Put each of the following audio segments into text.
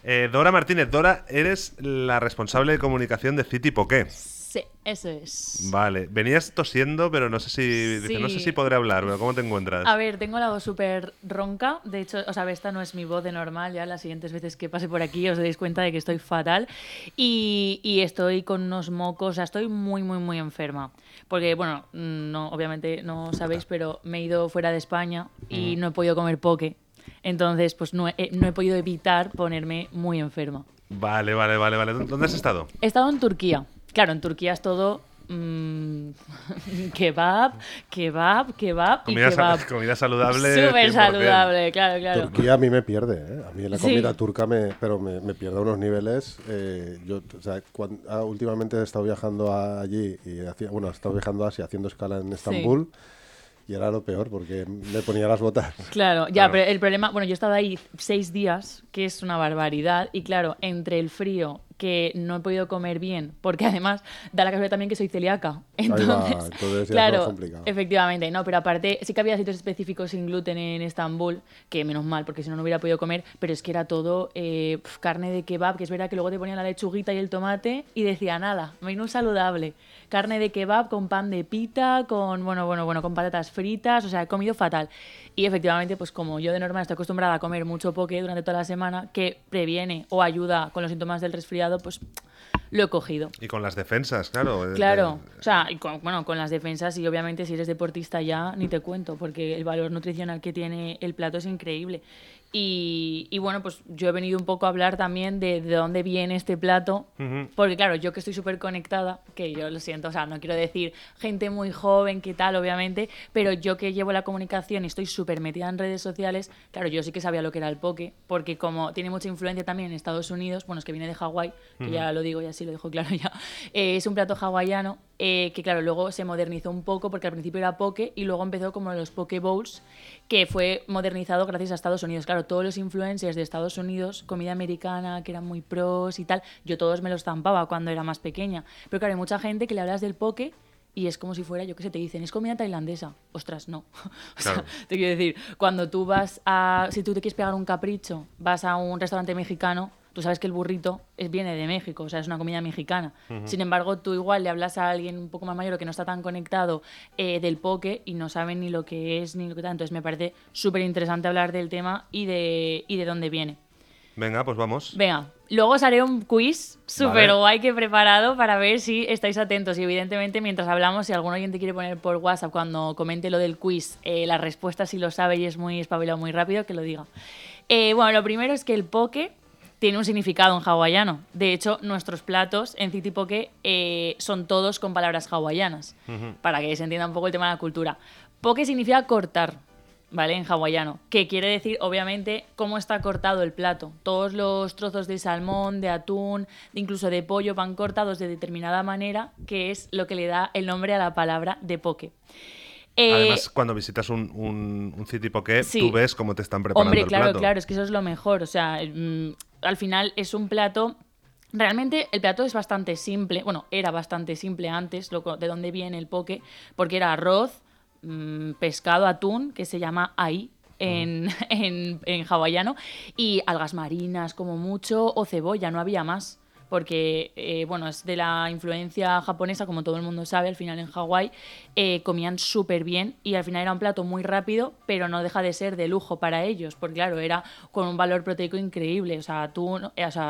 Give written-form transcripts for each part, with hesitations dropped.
Dora Martínez. Dora, eres la responsable de comunicación de City Poké. Sí, eso es. Vale, venías tosiendo, pero no sé si podré hablar, pero ¿cómo te encuentras? A ver, tengo la voz súper ronca. De hecho, o sea, esta no es mi voz de normal. Ya las siguientes veces que pase por aquí os dais cuenta de que estoy fatal. Y estoy con unos mocos. O sea, estoy muy, muy, muy enferma. Porque, bueno, no, obviamente no sabéis, pero me he ido fuera de España y no he podido comer poke. Entonces, pues no he podido evitar ponerme muy enferma. Vale. ¿Dónde has estado? He estado en Turquía. Claro, en Turquía es todo kebab y kebab. Comida saludable. Súper 100%. saludable, claro. Turquía a mí me pierde, ¿eh? A mí la comida turca me pierde a unos niveles. Últimamente he estado viajando allí y he estado viajando a Asia haciendo escala en Estambul. Sí. Y era lo peor, porque me ponía las botas. Claro, pero el problema... Bueno, yo he estado ahí 6 días, que es una barbaridad. Y claro, entre el frío, que no he podido comer bien, porque además da la casualidad también que soy celíaca. Entonces claro, es complicado. Efectivamente. No, pero aparte, sí que había sitios específicos sin gluten en Estambul, que menos mal, porque si no, no hubiera podido comer. Pero es que era todo carne de kebab, que es verdad que luego te ponían la lechuguita y el tomate y decía, nada, menú saludable. Carne de kebab con pan de pita, con con patatas fritas, o sea, he comido fatal. Y efectivamente, pues como yo de normal estoy acostumbrada a comer mucho poke durante toda la semana, que previene o ayuda con los síntomas del resfriado, pues lo he cogido. Y con las defensas, claro. Claro, o sea, con las defensas y obviamente si eres deportista ya ni te cuento, porque el valor nutricional que tiene el plato es increíble. Y bueno, pues yo he venido un poco a hablar también de dónde viene este plato, porque claro, yo que estoy súper conectada, que yo lo siento, o sea, no quiero decir gente muy joven, que tal, obviamente, pero yo que llevo la comunicación y estoy súper metida en redes sociales, claro, yo sí que sabía lo que era el poke, porque como tiene mucha influencia también en Estados Unidos, bueno, es que viene de Hawái, que ya lo digo y así lo dejo claro ya, es un plato hawaiano, que claro, luego se modernizó un poco, porque al principio era poke y luego empezó como los poke bowls, que fue modernizado gracias a Estados Unidos. Claro, todos los influencers de Estados Unidos, comida americana, que eran muy pros y tal, yo todos me los zampaba cuando era más pequeña. Pero claro, hay mucha gente que le hablas del poke y es como si fuera, yo qué sé, te dicen, es comida tailandesa. Ostras, no. O sea, te quiero decir, cuando tú si tú te quieres pegar un capricho, vas a un restaurante mexicano, tú sabes que el burrito viene de México, o sea, es una comida mexicana. Sin embargo, tú igual le hablas a alguien un poco más mayor que no está tan conectado del poke y no sabe ni lo que es ni lo que tal. Entonces me parece súper interesante hablar del tema y de dónde viene. Venga, pues vamos. Venga, luego os haré un quiz súper guay que he preparado para ver si estáis atentos. Y evidentemente, mientras hablamos, si algún oyente quiere poner por WhatsApp cuando comente lo del quiz, la respuesta si lo sabe y es muy espabilado, muy rápido, que lo diga. Bueno, lo primero es que el poke tiene un significado en hawaiano. De hecho, nuestros platos en City Poke son todos con palabras hawaianas, para que se entienda un poco el tema de la cultura. Poke significa cortar, ¿vale? En hawaiano, que quiere decir, obviamente, cómo está cortado el plato. Todos los trozos de salmón, de atún, incluso de pollo van cortados de determinada manera, que es lo que le da el nombre a la palabra de poke. Además, cuando visitas un City Poke, tú ves cómo te están preparando el plato. Claro, es que eso es lo mejor. O sea, al final es un plato... Realmente el plato es bastante simple. Bueno, era bastante simple antes, de dónde viene el poke, porque era arroz, pescado, atún, que se llama ai en hawaiano, y algas marinas como mucho, o cebolla, no había más. Porque, es de la influencia japonesa, como todo el mundo sabe, al final en Hawái comían súper bien y al final era un plato muy rápido, pero no deja de ser de lujo para ellos, porque claro, era con un valor proteico increíble, o sea, atún,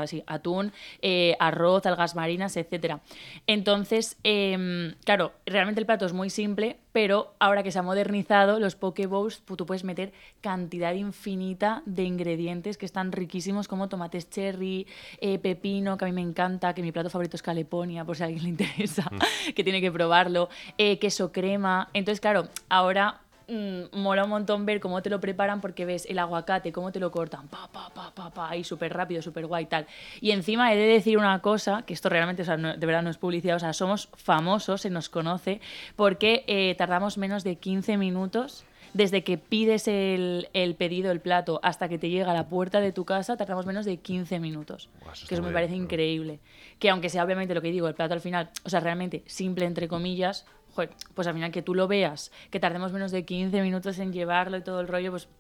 arroz, algas marinas, etcétera. Entonces, claro, realmente el plato es muy simple, pero ahora que se ha modernizado, los poke bowls, tú puedes meter cantidad infinita de ingredientes que están riquísimos, como tomates cherry, pepino, que a mí me encanta, que mi plato favorito es caleponia, por si a alguien le interesa, que tiene que probarlo, queso crema. Entonces, claro, ahora mola un montón ver cómo te lo preparan, porque ves el aguacate, cómo te lo cortan, ahí súper rápido, súper guay, tal. Y encima he de decir una cosa, que esto realmente, o sea, de verdad no es publicidad, o sea, somos famosos, se nos conoce, porque tardamos menos de 15 minutos desde que pides el pedido, el plato, hasta que te llega a la puerta de tu casa, tardamos menos de 15 minutos. Que eso me parece increíble. Que aunque sea obviamente lo que digo, el plato al final, o sea, realmente simple, entre comillas, joder, pues al final que tú lo veas, que tardemos menos de 15 minutos en llevarlo y todo el rollo, pues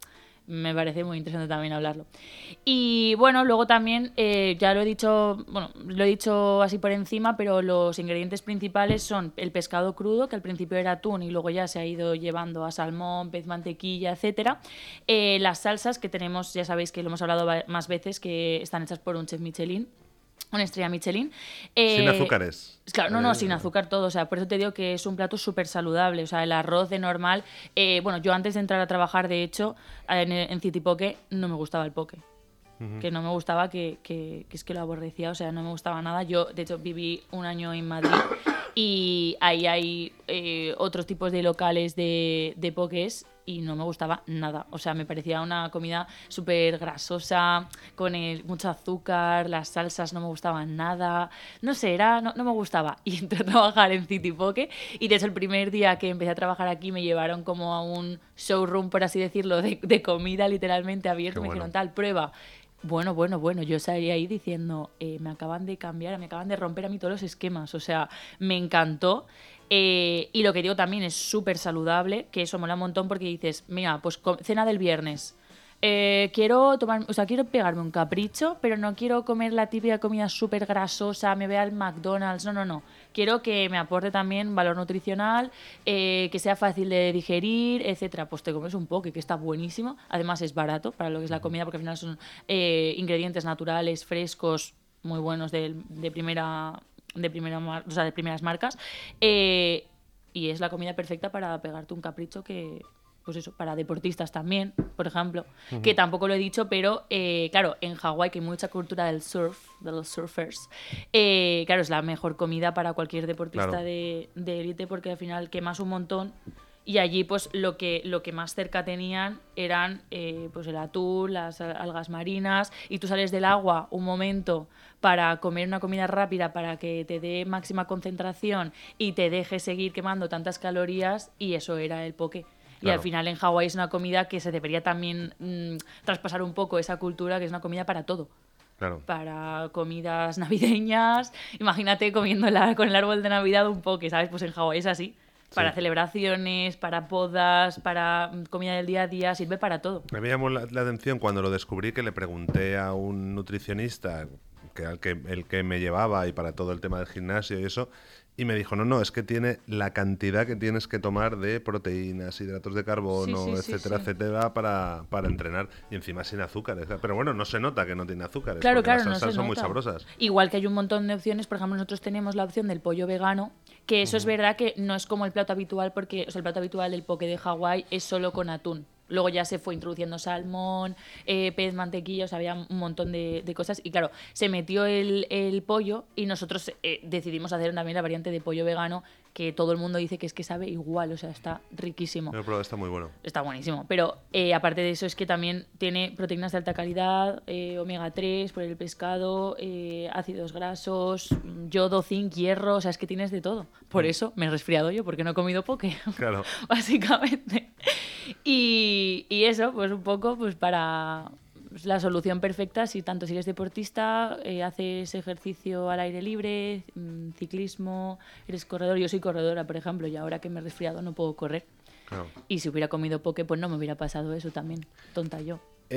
me parece muy interesante también hablarlo. Y bueno, luego también, ya lo he dicho así por encima, pero los ingredientes principales son el pescado crudo, que al principio era atún y luego ya se ha ido llevando a salmón, pez mantequilla, etcétera. Las salsas que tenemos, ya sabéis que lo hemos hablado más veces, que están hechas por un chef Michelin, una estrella Michelin. Sin azúcares. Claro, no, sin azúcar todo. O sea, por eso te digo que es un plato súper saludable. O sea, el arroz de normal. Bueno, yo antes de entrar a trabajar, de hecho, en City Poke, no me gustaba el poke. Que no me gustaba, que es que lo aborrecía. O sea, no me gustaba nada. Yo, de hecho, viví un año en Madrid y ahí hay otros tipos de locales de pokés y no me gustaba nada. O sea, me parecía una comida súper grasosa, con mucho azúcar, las salsas no me gustaban nada. No sé, no me gustaba. Y entré a trabajar en City Poke y de hecho el primer día que empecé a trabajar aquí me llevaron como a un showroom, por así decirlo, de comida literalmente abierto. Me dijeron, tal, prueba. Bueno, yo salí ahí diciendo, me acaban de cambiar, me acaban de romper a mí todos los esquemas. O sea, me encantó. Y lo que digo también es súper saludable, que eso mola un montón porque dices, mira, pues cena del viernes. Quiero pegarme un capricho, pero no quiero comer la típica comida súper grasosa, me vea al McDonald's, no. Quiero que me aporte también valor nutricional, que sea fácil de digerir, etcétera. Pues te comes un poke, que está buenísimo. Además es barato para lo que es la comida, porque al final son ingredientes naturales, frescos, muy buenos de primeras marcas. Y es la comida perfecta para pegarte un capricho que... Pues eso, para deportistas también, por ejemplo, que tampoco lo he dicho, pero claro, en Hawái, que hay mucha cultura del surf, de los surfers, claro, es la mejor comida para cualquier deportista de élite, porque al final quemas un montón y allí pues lo que más cerca tenían eran pues el atún, las algas marinas, y tú sales del agua un momento para comer una comida rápida para que te dé máxima concentración y te deje seguir quemando tantas calorías, y eso era el poke. Y al final en Hawái es una comida que se debería también traspasar un poco esa cultura, que es una comida para todo. Claro. Para comidas navideñas. Imagínate comiéndola con el árbol de Navidad un poke, ¿sabes? Pues en Hawái es así. Para celebraciones, para bodas, para comida del día a día, sirve para todo. Me llamó la atención cuando lo descubrí, que le pregunté a un nutricionista, el que me llevaba y para todo el tema del gimnasio y eso, y me dijo, no, es que tiene la cantidad que tienes que tomar de proteínas, hidratos de carbono, etcétera, para entrenar, y encima sin azúcares. Pero bueno, no se nota que no tiene azúcares, claro, porque las salsas salsas son muy sabrosas. Igual que hay un montón de opciones, por ejemplo, nosotros tenemos la opción del pollo vegano, que eso es verdad que no es como el plato habitual, porque el plato habitual del poke de Hawái es solo con atún. Luego ya se fue introduciendo salmón, pez, mantequilla, o sea, había un montón de cosas. Y claro, se metió el pollo y nosotros decidimos hacer también la variante de pollo vegano, que todo el mundo dice que es que sabe igual, o sea, está riquísimo. Pero está muy bueno. Está buenísimo. Pero aparte de eso es que también tiene proteínas de alta calidad, omega 3 por el pescado, ácidos grasos, yodo, zinc, hierro, o sea, es que tienes de todo. Por eso me he resfriado yo, porque no he comido poke. Claro. Básicamente. Y eso, pues un poco, pues para la solución perfecta, si eres deportista, haces ejercicio al aire libre, ciclismo, eres corredor. Yo soy corredora, por ejemplo, y ahora que me he resfriado no puedo correr. Claro. Y si hubiera comido poke, pues no me hubiera pasado eso también. Tonta yo.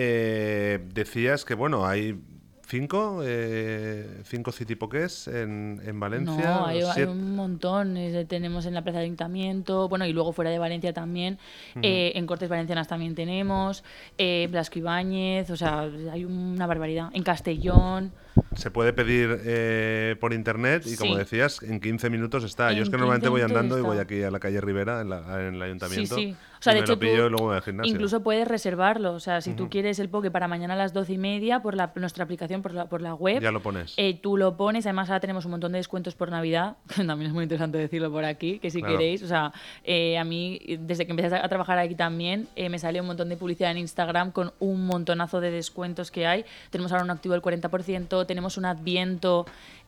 Decías que, bueno, hay 5 City Pokés en Valencia. No, hay un montón. Tenemos en la Plaza de Ayuntamiento, bueno, y luego fuera de Valencia también. En Cortes Valencianas también tenemos. Blasco Ibáñez, o sea, hay una barbaridad. En Castellón. Se puede pedir por internet y, como decías, en 15 minutos está. Yo es que normalmente voy andando y voy aquí a la calle Rivera, en el ayuntamiento. Sí. O sea, de hecho, y luego voy al gimnasio. Incluso puedes reservarlo. O sea, si tú quieres el poke para mañana a las 12:30 por nuestra aplicación, por la web. Ya lo pones. Tú lo pones. Además, ahora tenemos un montón de descuentos por Navidad. También es muy interesante decirlo por aquí, que si queréis. O sea, a mí, desde que empecé a trabajar aquí también, me sale un montón de publicidad en Instagram con un montonazo de descuentos que hay. Tenemos ahora un activo del 40%. Tenemos un adviento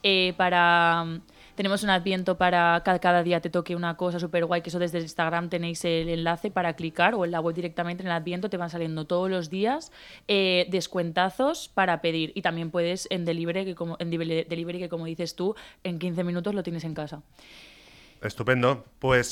para que cada día te toque una cosa súper guay, que eso desde Instagram tenéis el enlace para clicar, o en la web directamente en el adviento te van saliendo todos los días descuentazos para pedir. Y también puedes en delivery, que como dices tú, en 15 minutos lo tienes en casa. Estupendo. Pues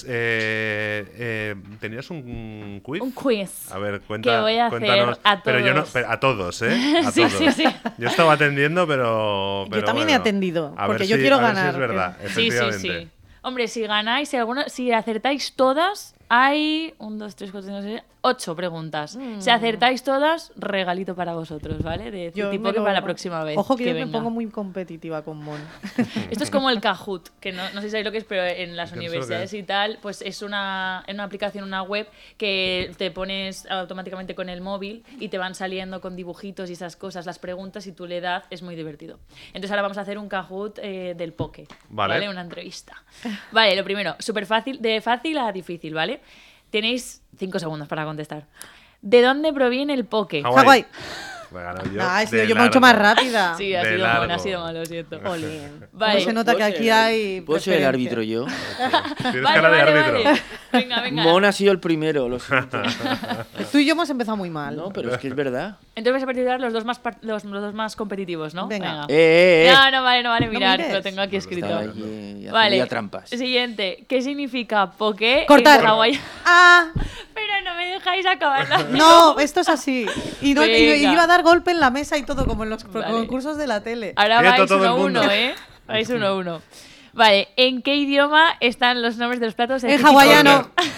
tenías un quiz. Un quiz. A ver, Que voy a hacer cuéntanos. a Pero yo no, todos. a todos, ¿eh? A Sí, todos. sí, sí. Yo estaba atendiendo, pero Yo también he bueno. atendido, A porque ver yo si- quiero a ver si ganar. es verdad, Sí, sí, efectivamente. sí. Hombre, si ganáis, si acertáis todas, hay 1, 2, 3, 4, 5, 6, 8 preguntas. Si acertáis todas, regalito para vosotros, ¿vale? De Yo tipo me que lo- para la próxima vez. Ojo que yo me venga. pongo muy competitiva con Mon. Esto es como el Kahoot, que no sé si sabéis lo que es, pero en las Que no sé lo que universidades es. y tal, pues es una aplicación, una web que te pones automáticamente con el móvil y te van saliendo con dibujitos y esas cosas, las preguntas, y tú le das, es muy divertido. Entonces ahora vamos a hacer un Kahoot del poke, Vale. Una entrevista. Vale, lo primero, súper fácil, de fácil a difícil, ¿vale? Tenéis 5 segundos para contestar. ¿De dónde proviene el poke? Hawái. Hawái. Me he ganado yo. Ah, he sido de yo mucho largo. más rápida. Sí, ha De sido mal, ha largo. sido mal, lo siento. Jolín. Vale. ¿Cómo se nota que aquí hay ¿Puedo ser el preferencia? árbitro yo? Tienes Vale, cara de vale, árbitro. vale. Venga, venga. Mon ha sido el primero, lo siento. Tú y yo hemos empezado muy mal. No, pero es que es verdad. Entonces vais a participar los dos más competitivos, ¿no? Venga. No vale, mirad, mires. lo tengo aquí escrito. Estaba allí y Vale. hacía trampas. Siguiente. ¿Qué significa poke Cortar. en hawaiano? Ah, Pero no me dejáis acabar la no, esto es así. Y Venga. iba a dar golpe en la mesa y todo, como en los Vale. concursos de la tele. Ahora Quieto vais todo el 1-1, mundo. ¿eh? Vais 1-1. Vale, ¿en qué idioma están los nombres de los platos? En City hawaiano. Poke?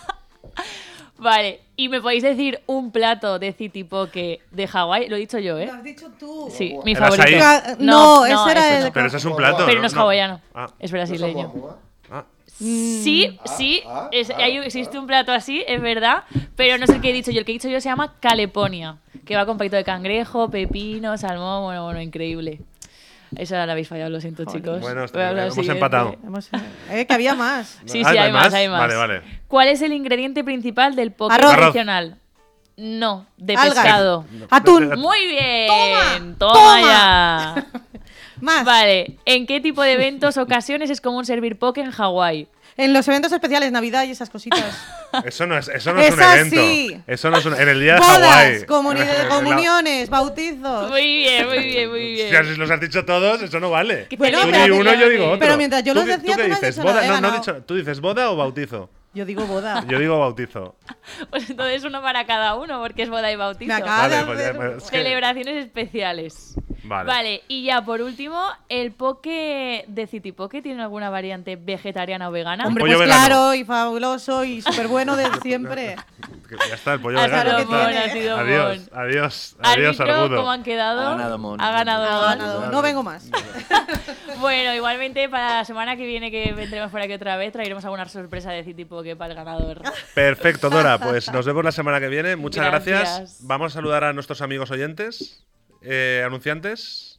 Vale, y me podéis decir un plato de City Poke de Hawái. Lo he dicho yo, ¿eh? has dicho tú. Sí, mi ¿El favorito. açaí? No, ese era ese el. no. Pero ese es un plato. Pero no es hawaiano, Ah, es brasileño. ah. Sí, existe un plato así, es verdad, pero no es el que he dicho yo. El que he dicho yo se llama caleponia, que va con palito de cangrejo, pepino, salmón, bueno, increíble. Eso ahora lo habéis fallado, lo siento, chicos. Bueno, Voy a hablar hemos siguiente. empatado. Que había más. Sí, Ah, sí, ¿no hay más, hay más. Vale, vale. ¿Cuál es el ingrediente principal del poke Arroz. tradicional? No, de Algas. pescado. Atún. Muy bien. Toma, Toma toma. ya. Más. Vale, ¿en qué tipo de eventos, ocasiones es común servir poke en Hawái? En los eventos especiales, Navidad y esas cositas. Eso no es un Es evento. así. Eso no es en el día de Hawái. Bodas, comuniones, bautizos. Muy bien, muy bien, muy bien. Si los has dicho todos, eso no vale. Que Bueno, Tú pero di uno, mira, yo digo otro. pero mientras yo ¿Tú los qué- decía, ¿tú qué tú no has dices? dicho nada, ¿Boda? he No, no he ganado. dicho. ¿Tú dices boda o bautizo? Yo digo boda. Yo digo bautizo. Pues entonces uno para cada uno, porque es boda y bautizo. Me acaba de Vale, pues ya, hacer- pues es que- Celebraciones especiales. Vale. Y ya por último, ¿el poke de City Poke tiene alguna variante vegetariana o vegana? Hombre, Pollo pues vegano. claro, y fabuloso, y súper bueno de siempre. Que ya está, el pollo Ha vegano. lo sido que ya Mon, está. tiene. ha sido Adiós, Mon. adiós, adiós, Árbitro, Argudo. ¿cómo han quedado? Ha ganado Mon. Ha ganado Ha Mon. ganado. No vengo más. Bueno, igualmente para la semana que viene, que vendremos por aquí otra vez, traeremos alguna sorpresa de City Poke para el ganador. Perfecto, Dora. Pues nos vemos la semana que viene. Muchas gracias. Gracias. Vamos a saludar a nuestros amigos oyentes, anunciantes.